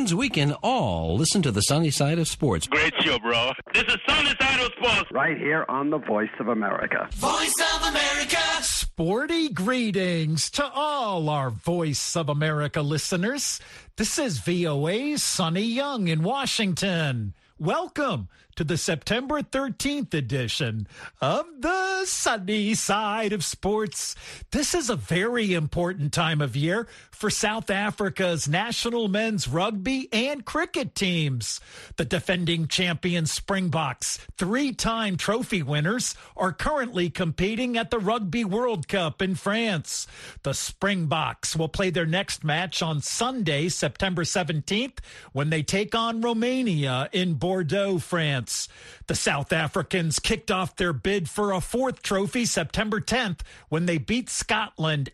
means we can all listen to the sunny side of sports. Great show, bro. This is Sunny Side of Sports. Right here on the Voice of America. Voice of America. Sporty greetings to all our Voice of America listeners. This is VOA's Sonny Young in Washington. Welcome to the September 13th edition of the Sunny Side of Sports. This is a very important time of year for South Africa's national men's rugby and cricket teams. The defending champion Springboks, three-time trophy winners, are currently competing at the Rugby World Cup in France. The Springboks will play their next match on Sunday, September 17th, when they take on Romania in Bordeaux, France. The South Africans kicked off their bid for a fourth trophy September 10th when they beat Scotland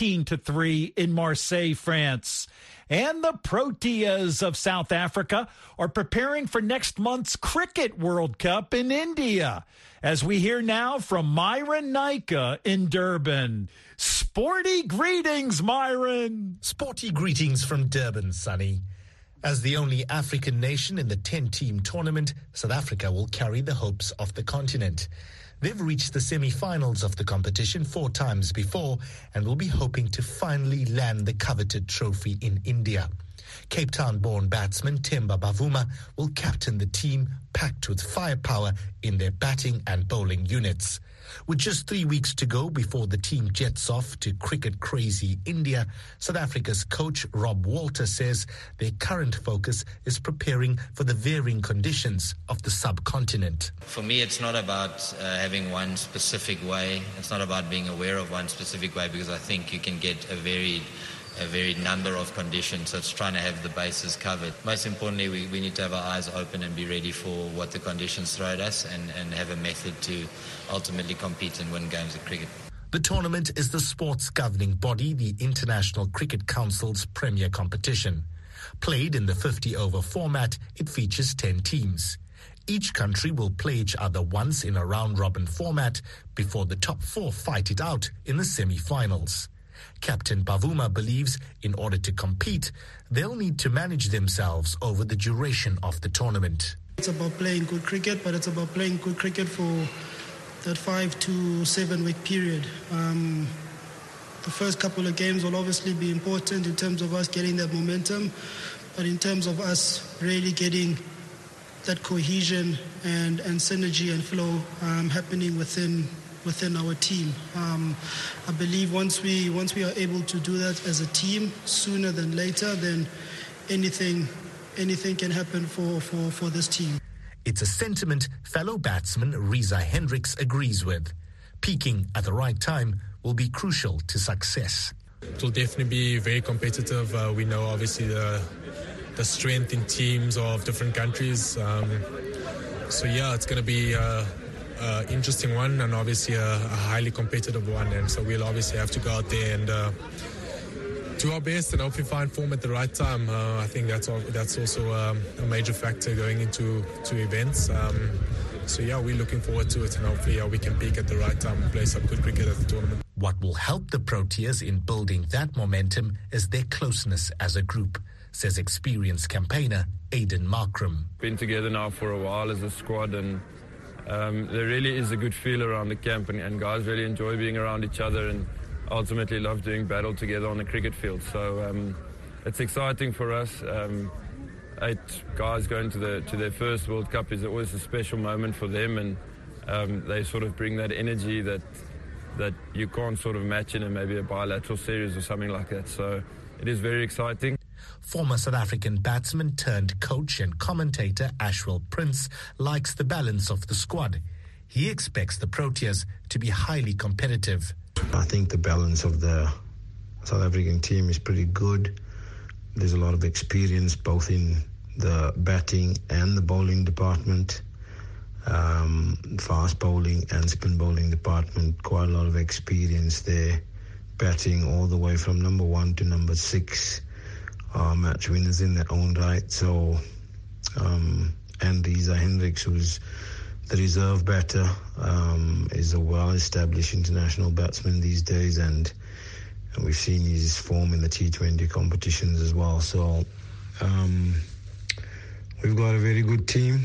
18-3 in Marseille, France. And the Proteas of South Africa are preparing for next month's Cricket World Cup in India. As we hear now from Myron Nika in Durban. Sporty greetings, Myron. Sporty greetings from Durban, Sonny. As the only African nation in the 10-team tournament, South Africa will carry the hopes of the continent. They've reached the semi-finals of the competition 4 times before and will be hoping to finally land the coveted trophy in India. Cape Town-born batsman Themba Bavuma will captain the team packed with firepower in their batting and bowling units. With just 3 weeks to go before the team jets off to cricket-crazy India, South Africa's coach Rob Walter says their current focus is preparing for the varying conditions of the subcontinent. For me, it's not about having one specific way. It's not about being aware of one specific way, because I think you can get a varied number of conditions, so it's trying to have the bases covered. Most importantly, we need to have our eyes open and be ready for what the conditions throw at us and have a method to ultimately compete and win games of cricket. The tournament is the sport's governing body, the International Cricket Council's premier competition. Played in the 50-over format, it features 10 teams. Each country will play each other once in a round-robin format before the top 4 fight it out in the semi-finals. Captain Bavuma believes in order to compete, they'll need to manage themselves over the duration of the tournament. It's about playing good cricket, but it's about playing good cricket for that 5 to 7 week period. The first couple of games will obviously be important in terms of us getting that momentum, but in terms of us really getting that cohesion and synergy and flow happening within our team. I believe once we are able to do that as a team sooner than later, then anything can happen for this team. It's a sentiment fellow batsman Reza Hendricks agrees with. Peaking at the right time will be crucial to success. It will definitely be very competitive. We know obviously the strength in teams of different countries. So yeah, it's going to be interesting one, and obviously a highly competitive one, and so we'll obviously have to go out there and do our best and hopefully find form at the right time. I think that's also a major factor going into events. So yeah, we're looking forward to it, and hopefully we can peak at the right time and play some good cricket at the tournament. What will help the Proteas in building that momentum is their closeness as a group, says experienced campaigner Aidan Markram. Been together now for a while as a squad, and there really is a good feel around the camp, and guys really enjoy being around each other and ultimately love doing battle together on the cricket field. So it's exciting for us. 8 guys going to their first World Cup is always a special moment for them, and they sort of bring that energy that you can't sort of match in maybe a bilateral series or something like that. So it is very exciting. Former South African batsman turned coach and commentator Ashwell Prince likes the balance of the squad. He expects the Proteas to be highly competitive. I think the balance of the South African team is pretty good. There's a lot of experience both in the batting and the bowling department. Fast bowling and spin bowling department, quite a lot of experience there. Batting all the way from number 1 to number 6. Match winners in their own right. So, and Reza Hendricks, who's the reserve batter, is a well-established international batsman these days, and we've seen his form in the T20 competitions as well. So We've got a very good team,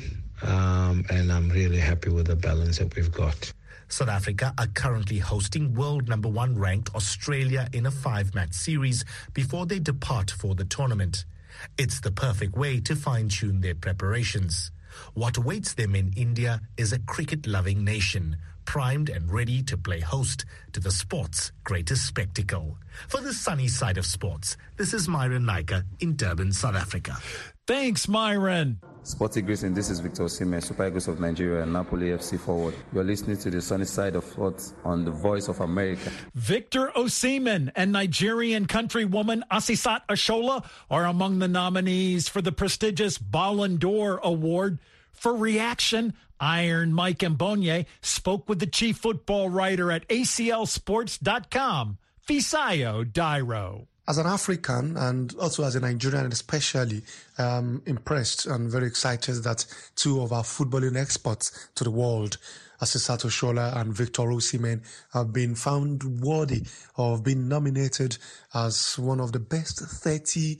and I'm really happy with the balance that we've got. South Africa are currently hosting world number 1 ranked Australia in a 5-match series before they depart for the tournament. It's the perfect way to fine-tune their preparations. What awaits them in India is a cricket-loving nation, primed and ready to play host to the sport's greatest spectacle. For the sunny side of sports, this is Myron Naika in Durban, South Africa. Thanks, Myron. Sporty greetings, this is Victor Osimhen, Super Eagles of Nigeria and Napoli FC forward. You're listening to the sunny side of sports on the Voice of America. Victor Osimhen and Nigerian countrywoman Asisat Oshola are among the nominees for the prestigious Ballon d'Or Award. For reaction, Iron Mike Mbonye spoke with the chief football writer at ACLSports.com, Fisayo Dairo. As an African and also as a Nigerian especially, impressed and very excited that two of our footballing exports to the world, Asisat Oshola and Victor Osimhen, have been found worthy of being nominated as one of the best 30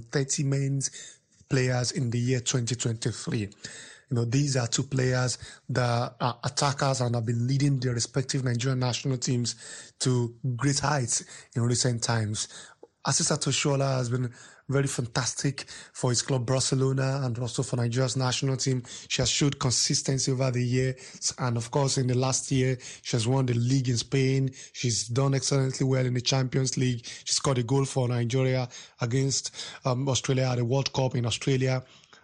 men's players in the year 2023. These are two players that are attackers and have been leading their respective Nigerian national teams to great heights in recent times. Asisat Oshola has been very fantastic for his club Barcelona and also for Nigeria's national team. She has showed consistency over the years, and of course in the last year she has won the league in Spain. She's done excellently well in the Champions League. She scored a goal for Nigeria against Australia at the World Cup in Australia.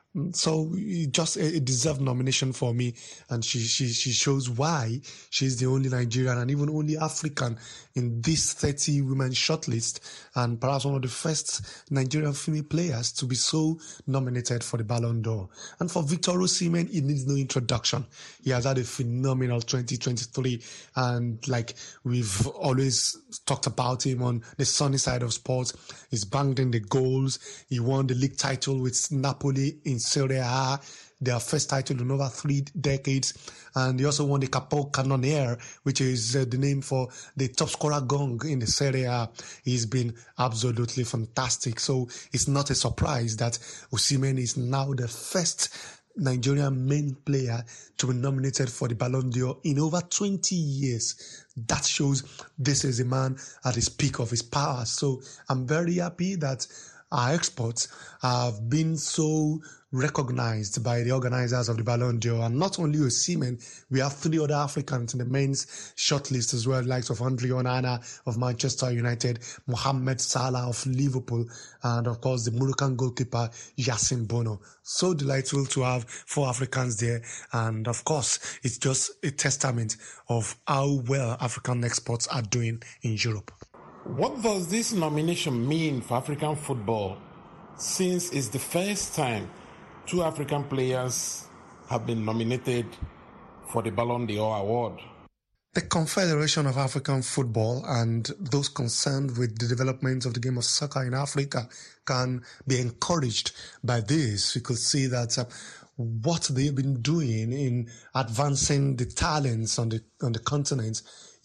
So just a deserved nomination for me, and she shows why she's the only Nigerian and even only African in this 30 women shortlist, and perhaps one of the first Nigerian female players to be so nominated for the Ballon d'Or. And for Victor Osimhen, he needs no introduction. He has had a phenomenal 2023, and like we've always talked about him on the sunny side of sports, he's banged in the goals. He won the league title with Napoli in Serie A, their first title in over 3 decades, and he also won the Capo Cannoniere, which is the name for the top scorer gong in the Serie A. He's been absolutely fantastic, so it's not a surprise that Osimhen is now the first Nigerian main player to be nominated for the Ballon d'Or in over 20 years. That shows this is a man at his peak of his powers. So I'm very happy that our exports have been so recognized by the organizers of the Ballon d'Or. And not only Osimhen, we have 3 other Africans in the men's shortlist as well, likes of Andre Onana of Manchester United, Mohamed Salah of Liverpool, and of course the Moroccan goalkeeper Yassine Bono. So delightful to have 4 Africans there, and of course it's just a testament of how well African exports are doing in Europe. What does this nomination mean for African football, since it's the first time 2 African players have been nominated for the Ballon d'Or award? The Confederation of African Football and those concerned with the development of the game of soccer in Africa can be encouraged by this. You could see that what they've been doing in advancing the talents on the continent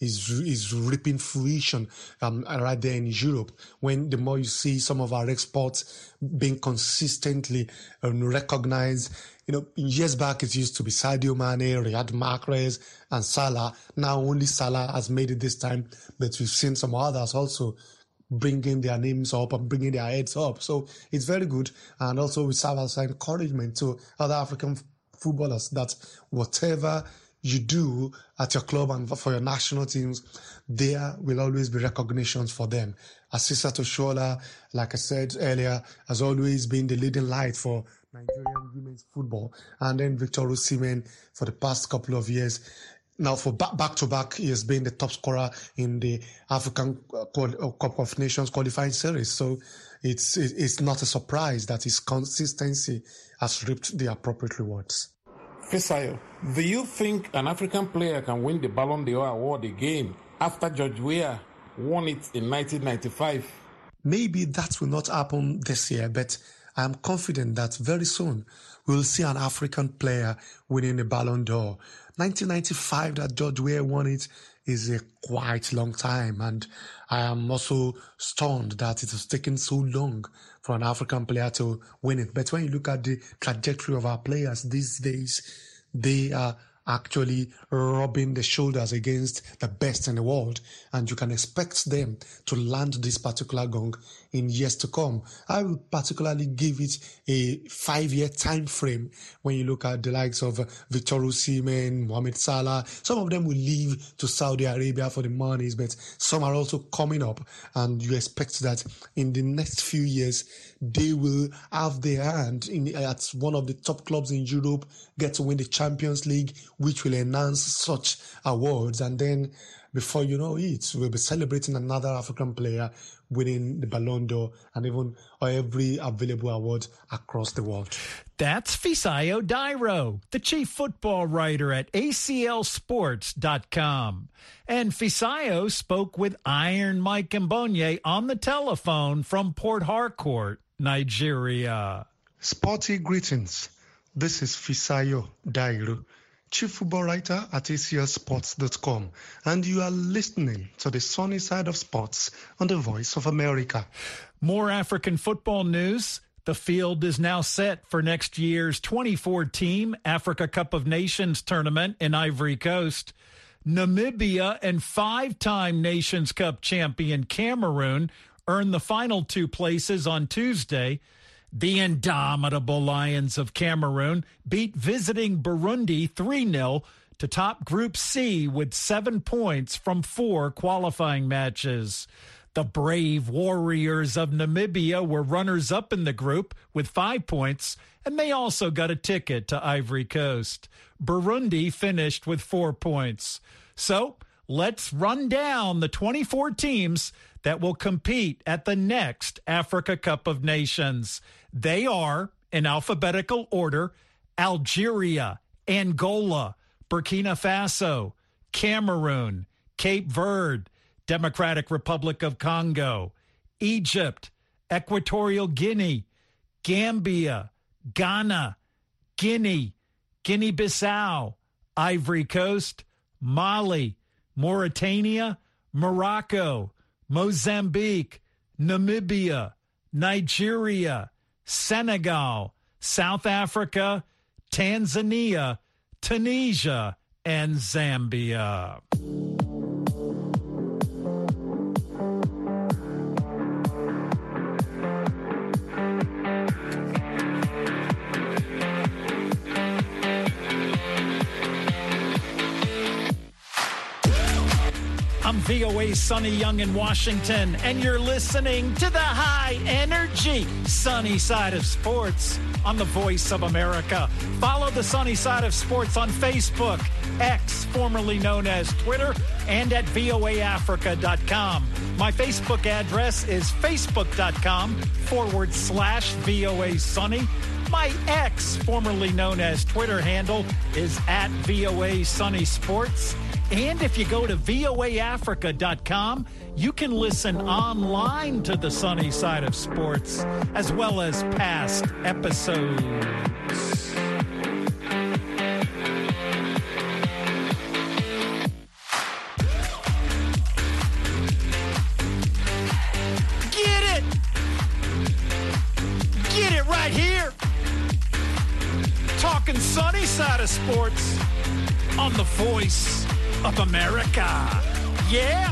is reaping fruition right there in Europe. When the more you see some of our exports being consistently recognized, years back it used to be Sadio Mane, Riyad Mahrez, and Salah. Now only Salah has made it this time, but we've seen some others also bringing their names up and bringing their heads up. So it's very good, and also we serve as encouragement to other African footballers that whatever you do at your club and for your national teams, there will always be recognitions for them. Asisat Oshola, like I said earlier, has always been the leading light for Nigerian women's football. And then Victor Osimhen for the past couple of years. Now for back-to-back, he has been the top scorer in the African Cup of Nations qualifying series. So it's not a surprise that his consistency has reaped the appropriate rewards. Fisayo, do you think an African player can win the Ballon d'Or award again after George Weah won it in 1995? Maybe that will not happen this year, but I am confident that very soon we'll see an African player winning the Ballon d'Or. 1995 that George Weah won it is a quite long time. And I am also stunned that it has taken so long for an African player to win it. But when you look at the trajectory of our players these days, they are actually rubbing the shoulders against the best in the world, and you can expect them to land this particular gong in years to come. I would particularly give it a 5-year time frame. When you look at the likes of Victor Osimhen, Mohamed Salah, some of them will leave to Saudi Arabia for the monies, but some are also coming up, and you expect that in the next few years they will have their hand at one of the top clubs in Europe, get to win the Champions League, which will enhance such awards. And then before you know it, we'll be celebrating another African player winning the Ballon d'Or and even every available award across the world. That's Fisayo Dairo, the chief football writer at ACLSports.com. And Fisayo spoke with Iron Mike Mbonye on the telephone from Port Harcourt, Nigeria. Sporty greetings. This is Fisayo Dairo, chief football writer at ACLSports.com, and you are listening to the sunny side of sports on the Voice of America. More African football news. The field is now set for next year's 24-team Africa Cup of Nations tournament in Ivory Coast. Namibia and 5-time Nations Cup champion Cameroon earned the final 2 places on Tuesday. The indomitable Lions of Cameroon beat visiting Burundi 3-0 to top Group C with 7 points from 4 qualifying matches. The brave Warriors of Namibia were runners-up in the group with 5 points, and they also got a ticket to Ivory Coast. Burundi finished with 4 points. So let's run down the 24 teams that will compete at the next Africa Cup of Nations. They are, in alphabetical order, Algeria, Angola, Burkina Faso, Cameroon, Cape Verde, Democratic Republic of Congo, Egypt, Equatorial Guinea, Gambia, Ghana, Guinea, Guinea-Bissau, Ivory Coast, Mali, Mauritania, Morocco, Mozambique, Namibia, Nigeria, Senegal, South Africa, Tanzania, Tunisia, and Zambia. I'm VOA's Sonny Young in Washington, and you're listening to the high-energy Sunny Side of Sports on the Voice of America. Follow the Sunny Side of Sports on Facebook, X, formerly known as Twitter, and at voaafrica.com. My Facebook address is facebook.com/VOA Sunny. My X, formerly known as Twitter handle, is at VOA Sunny Sports. And if you go to voaafrica.com, you can listen online to the Sunny Side of Sports, as well as past episodes. Get it! Get it right here! Talking Sunny Side of Sports on the Voice of America. Yeah?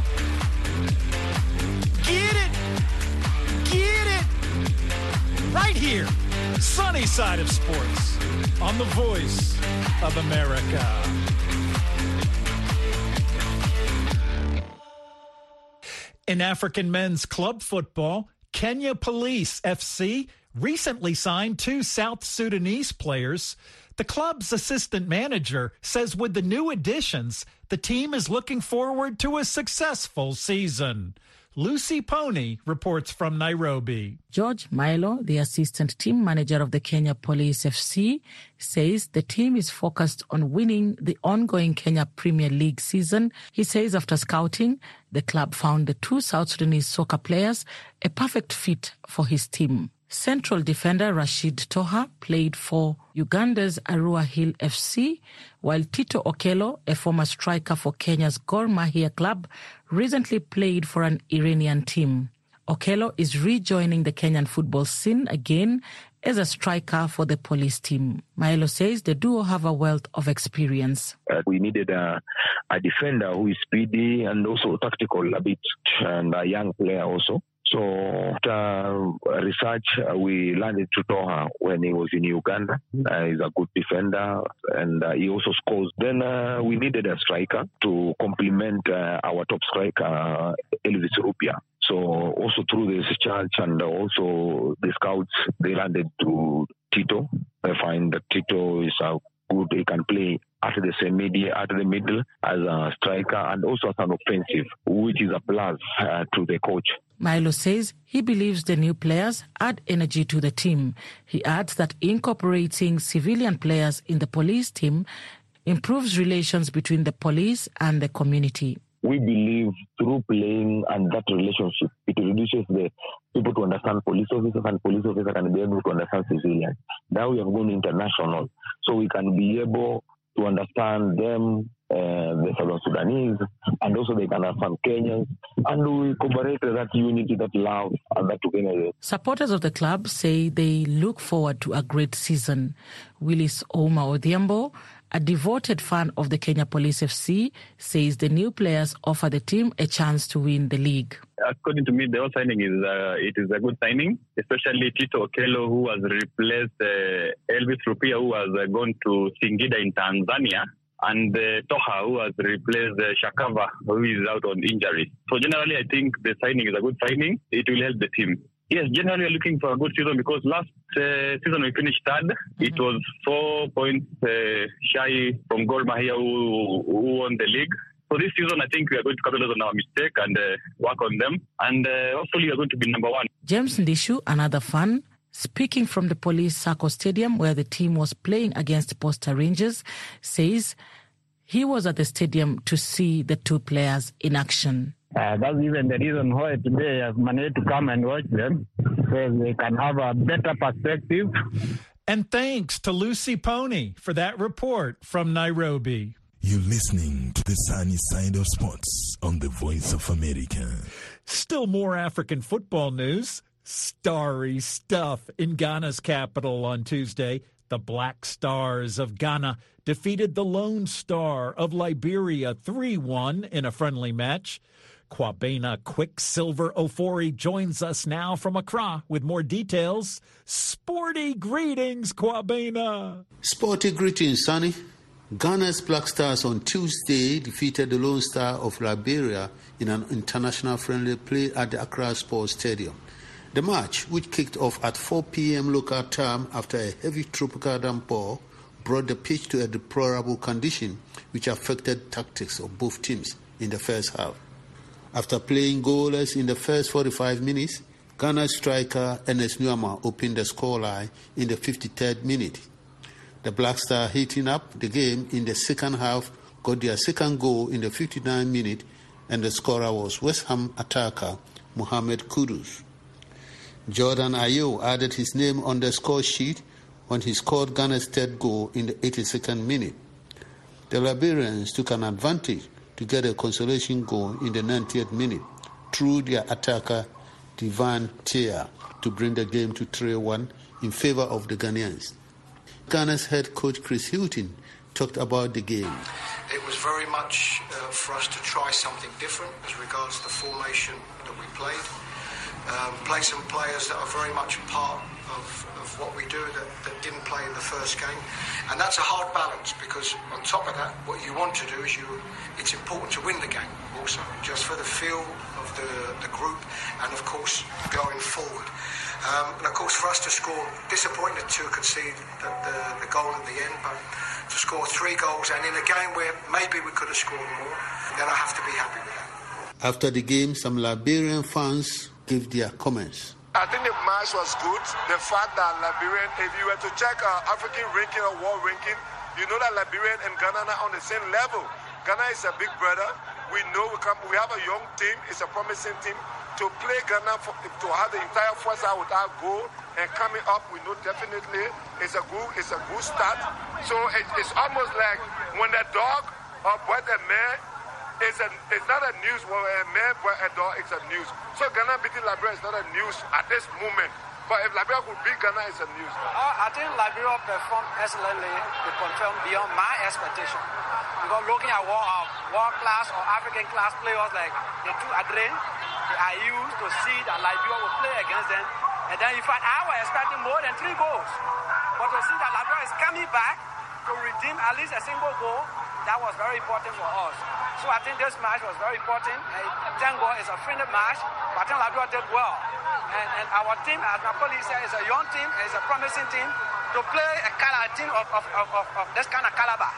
Get it! Get it! Right here, Sunny Side of Sports on the Voice of America. In African men's club football, Kenya Police FC recently signed 2 South Sudanese players. The club's assistant manager says with the new additions, the team is looking forward to a successful season. Lucy Pony reports from Nairobi. George Milo, the assistant team manager of the Kenya Police FC, says the team is focused on winning the ongoing Kenya Premier League season. He says after scouting, the club found the 2 South Sudanese soccer players a perfect fit for his team. Central defender Rashid Toha played for Uganda's Arua Hill FC, while Tito Okello, a former striker for Kenya's Gor Mahia club, recently played for an Iranian team. Okello is rejoining the Kenyan football scene again as a striker for the police team. Maelo says the duo have a wealth of experience. We needed a defender who is speedy and also tactical a bit, and a young player also. So after research, we landed Toha when he was in Uganda. He's a good defender, and he also scores. Then we needed a striker to complement our top striker, Elvis Rupia. So also through the research and also the scouts, they landed to Tito. I find that Tito is a good, he can play at the middle as a striker and also as an offensive, which is a plus to the coach. Milo says he believes the new players add energy to the team. He adds that incorporating civilian players in the police team improves relations between the police and the community. We believe through playing and that relationship, it reduces the people to understand police officers, and police officers can be able to understand civilians. Now we have gone international, so we can be able to understand them, the Southern Sudanese, and also they can understand Kenyans, and we cooperate that unity, that love, and that together. Supporters of the club say they look forward to a great season. Willis Ouma Odhiambo, a devoted fan of the Kenya Police FC, says the new players offer the team a chance to win the league. According to me, the whole signing is a good signing, especially Tito Okello, who has replaced Elvis Rupia, who has gone to Singida in Tanzania, and Toha, who has replaced Shakava, who is out on injury. So generally, I think the signing is a good signing. It will help the team. Yes, generally we're looking for a good season because last season we finished third. It was 4 points shy from Gor Mahia who won the league. So this season I think we are going to capitalize on our mistake and work on them. And hopefully we are going to be number one. James Ndishu, another fan, speaking from the Police Sacco Stadium where the team was playing against Posta Rangers, says he was at the stadium to see the two players in action. That's even the reason why today I've managed to come and watch them, so they can have a better perspective. And thanks to Lucy Pony for that report from Nairobi. You're listening to the sunny side of sports on the Voice of America. Still more African football news. Starry stuff in Ghana's capital on Tuesday. The Black Stars of Ghana defeated the Lone Star of Liberia 3-1 in a friendly match. Kwabena Quicksilver Ofori joins us now from Accra with more details. Sporty greetings, Kwabena. Sporty greetings, Sonny. Ghana's Black Stars on Tuesday defeated the Lone Star of Liberia in an international friendly play at the Accra Sports Stadium. The match, which kicked off at 4 p.m. local time after a heavy tropical downpour, brought the pitch to a deplorable condition which affected tactics of both teams in the first half. After playing goalless in the first 45 minutes, Ghana's striker Ernest Nuama opened the scoreline in the 53rd minute. The Black Star heating up the game in the second half got their second goal in the 59th minute, and the scorer was West Ham attacker Mohamed Kudus. Jordan Ayew added his name on the score sheet when he scored Ghana's third goal in the 82nd minute. The Liberians took an advantage to get a consolation goal in the 90th minute through their attacker Divan Tia to bring the game to 3-1 in favor of the Ghanaians. Ghana's head coach Chris Hughton talked about the game. It was very much for us to try something different as regards the formation that we played. Play some players that are very much part of what we do that didn't play in the first game. And that's a hard balance because on top of that, what you want to do is it's important to win the game also, just for the feel of the group and, of course, going forward. And, of course, for us to score, disappointed to concede the goal at the end, but to score 3 goals and in a game where maybe we could have scored more, then I have to be happy with that. After the game, some Liberian fans gave their comments. I think the match was good. The fact that Liberian, if you were to check our African ranking or world ranking, you know that Liberian and Ghana are on the same level. Ghana is a big brother. We know we have a young team. It's a promising team. To play Ghana, to have the entire force out without goal, and coming up, we know definitely it's a good start. So it's almost like when a dog or boy a man, it's not a news. When a man boy a dog, it's a news. So Ghana beating Liberia is not a news at this moment. But if Liberia could beat Ghana, it's a news. I think Liberia performed excellently. They performed beyond my expectation. Because looking at world class or African class players like the two Adrien, I used to see that Liberia will play against them. And then in fact, I was expecting more than 3 goals. But to see that Liberia is coming back to redeem at least a single goal, that was very important for us. So I think this match was very important. Thank God it's a friendly match, but I think Liberia did well. And our team, as my colleague said, is a young team, it's a promising team to play a team of this kind of caliber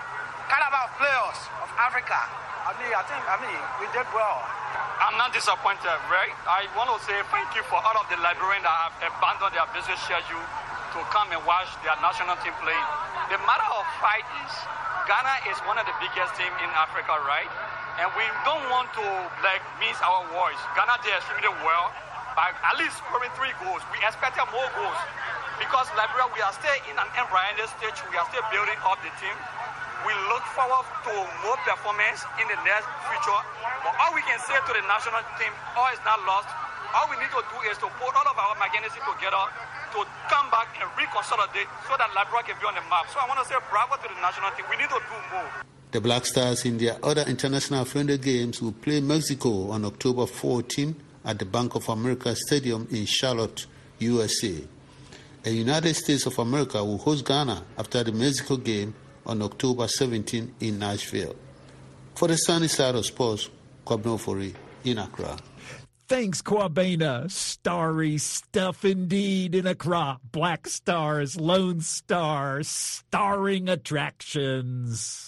of players of Africa. I mean, we did well. I'm not disappointed, right? I want to say thank you for all of the Liberians that have abandoned their busy schedule to come and watch their national team play. The matter of fact is, Ghana is one of the biggest teams in Africa, right? And we don't want to miss our voice. Ghana did extremely well, by at least scoring 3 goals. We expected more goals because Liberia, we are still in an embryonic stage. We are still building up the team. We look forward to more performance in the near future. But all we can say to the national team, all is not lost. All we need to do is to put all of our mechanisms together to come back and reconsolidate so that Liberia can be on the map. So I want to say bravo to the national team. We need to do more. The Black Stars in their other international friendly games will play Mexico on October 14 at the Bank of America Stadium in Charlotte, USA. The United States of America will host Ghana after the Mexico game on October 17 in Nashville. For the sunny side of sports, Kwabena Ofori in Accra. Thanks, Kwabena. Starry stuff indeed in Accra. Black Stars, Lone Star, starring attractions.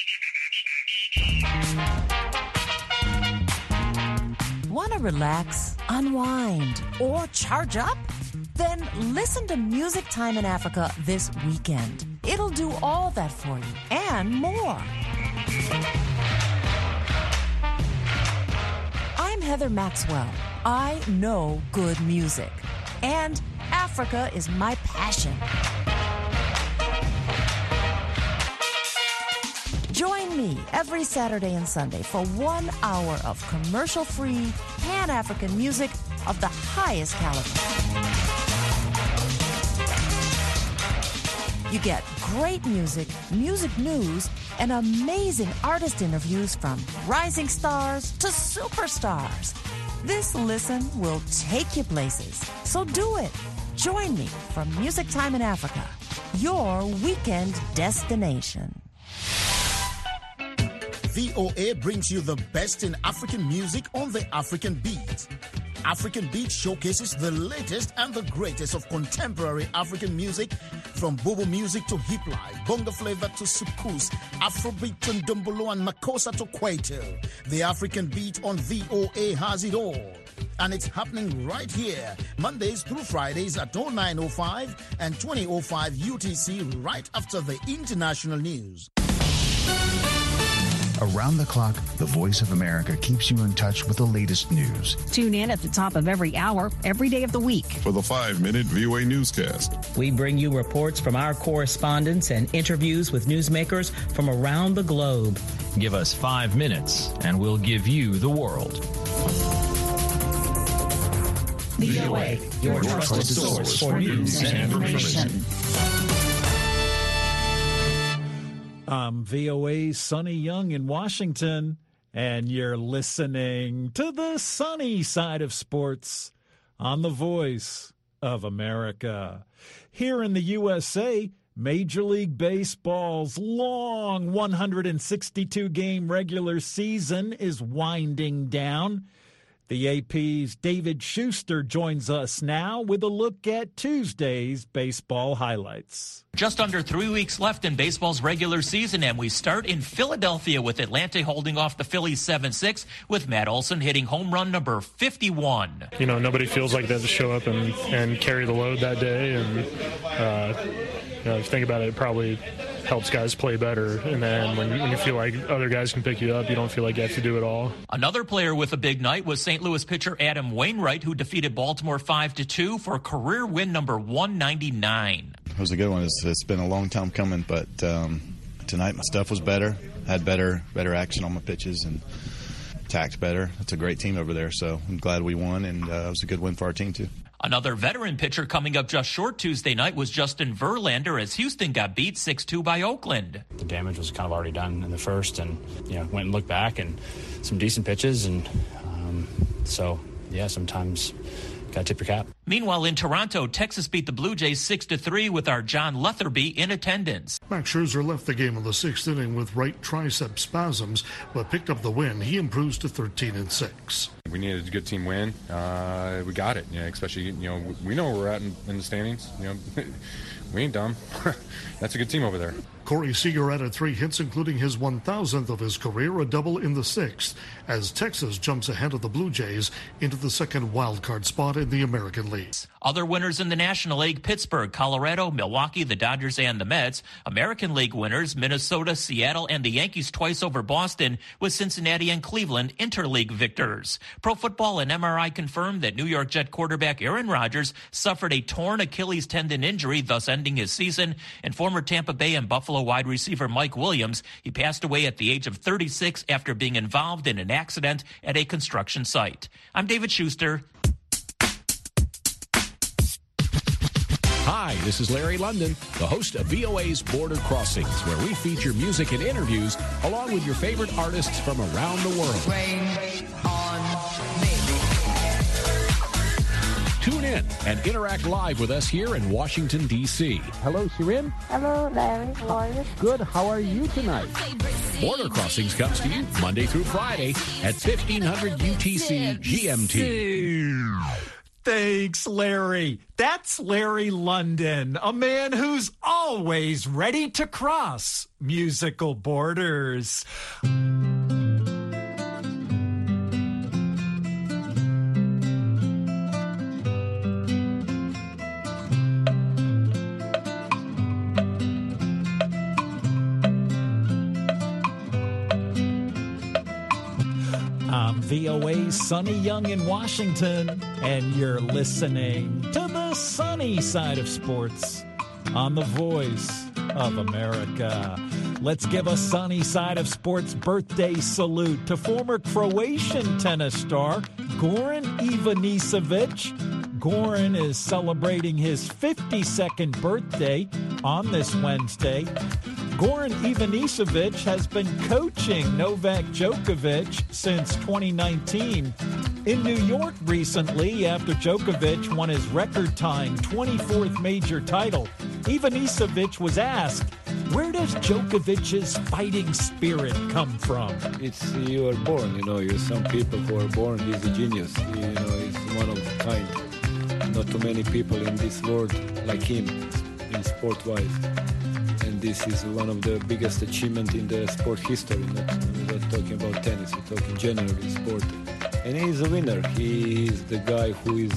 Want to relax, unwind, or charge up? Then listen to Music Time in Africa this weekend. It'll do all that for you and more. I'm Heather Maxwell. I know good music, and Africa is my passion. Join me every Saturday and Sunday for 1 hour of commercial-free, Pan-African music of the highest caliber. You get great music, music news, and amazing artist interviews from rising stars to superstars. This listen will take you places, so do it. Join me for Music Time in Africa, your weekend destination. VOA brings you the best in African music on the African Beat. African Beat showcases the latest and the greatest of contemporary African music, from Bobo music to hip life, bongo flavor to soukous, Afrobeat to Ndombolo and Makossa to Kwaito. The African Beat on VOA has it all. And it's happening right here, Mondays through Fridays at 09:05 and 20:05 UTC, right after the international news. Around the clock, the Voice of America keeps you in touch with the latest news. Tune in at the top of every hour, every day of the week. For the 5-minute VOA newscast. We bring you reports from our correspondents and interviews with newsmakers from around the globe. Give us 5 minutes, and we'll give you the world. VOA, your trusted source for news and information. I'm VOA's Sonny Young in Washington, and you're listening to the sunny side of sports on the Voice of America. Here in the USA, Major League Baseball's long 162-game regular season is winding down. The AP's David Schuster joins us now with a look at Tuesday's baseball highlights. Just under 3 weeks left in baseball's regular season, and we start in Philadelphia with Atlanta holding off the Phillies 7-6 with Matt Olson hitting home run number 51. You know, nobody feels like they have to show up and carry the load that day. And, if you think about it, probably helps guys play better. And then when you feel like other guys can pick you up, you don't feel like you have to do it all. Another player with a big night was St. Louis pitcher Adam Wainwright, who defeated Baltimore 5-2 for career win number 199. It was a good one. It's been a long time coming, but tonight my stuff was better. Had better action on my pitches and attacked better. It's a great team over there, so I'm glad we won, and it was a good win for our team too. Another veteran pitcher coming up just short Tuesday night was Justin Verlander as Houston got beat 6-2 by Oakland. The damage was kind of already done in the first, and went and looked back and some decent pitches, and sometimes got to tip your cap. Meanwhile, in Toronto, Texas beat the Blue Jays 6-3 with our John Lutherby in attendance. Max Scherzer left the game in the sixth inning with right tricep spasms, but picked up the win. He improves to 13-6. We needed a good team win. We got it. Especially, we know where we're at in the standings. We ain't dumb. That's a good team over there. Corey Seager added 3 hits, including his 1,000th of his career, a double in the sixth, as Texas jumps ahead of the Blue Jays into the second wildcard spot in the American League. Other winners in the National League: Pittsburgh, Colorado, Milwaukee, the Dodgers, and the Mets. American League winners: Minnesota, Seattle, and the Yankees twice over Boston, with Cincinnati and Cleveland interleague victors. Pro Football and MRI confirmed that New York Jet quarterback Aaron Rodgers suffered a torn Achilles tendon injury, thus ending his season. And former Tampa Bay and Buffalo wide receiver Mike Williams, he passed away at the age of 36 after being involved in an accident at a construction site. I'm David Schuster. Hi, this is Larry London, the host of VOA's Border Crossings, where we feature music and interviews along with your favorite artists from around the world. Rain on me. Tune in and interact live with us here in Washington, D.C. Hello, Shirin. Hello, Larry. How are you? Good. How are you tonight? Border Crossings comes to you Monday through Friday at 1500 UTC GMT. Thanks, Larry. That's Larry London, a man who's always ready to cross musical borders. I'm VOA's Sonny Young in Washington, and you're listening to the sunny side of sports on the Voice of America. Let's give a sunny side of sports birthday salute to former Croatian tennis star Goran Ivanisevic. Goran is celebrating his 52nd birthday on this Wednesday. Goran Ivanisevic has been coaching Novak Djokovic since 2019. In New York recently, after Djokovic won his record-tying 24th major title, Ivanisevic was asked, where does Djokovic's fighting spirit come from? It's you are born, you're some people who are born, he's a genius, he's one of a kind. Not too many people in this world like him, in sport-wise. And this is one of the biggest achievements in the sport history. We're not talking about tennis, we're talking generally sport. And he's a winner. He is the guy who is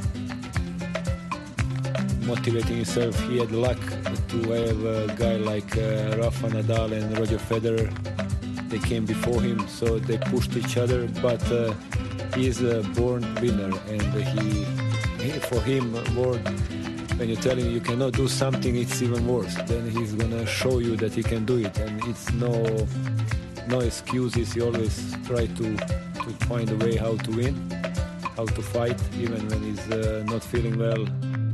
motivating himself. He had luck to have a guy like Rafa Nadal and Roger Federer. They came before him, so they pushed each other. But he is a born winner, and for him, when you tell him you cannot do something, it's even worse. Then he's gonna show you that he can do it, and it's no excuses. He always try to find a way how to win, how to fight, even when he's not feeling well.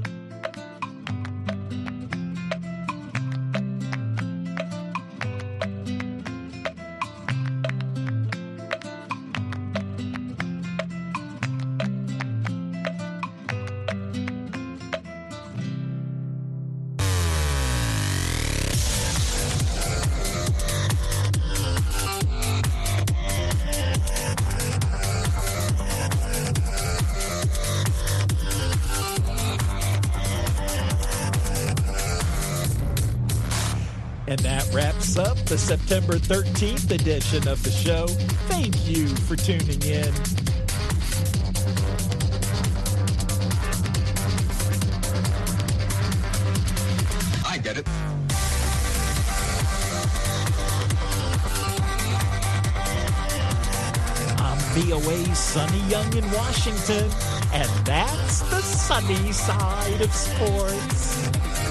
And that wraps up the September 13th edition of the show. Thank you for tuning in. I get it. VOA's Sonny Young in Washington, and that's the sunny side of sports.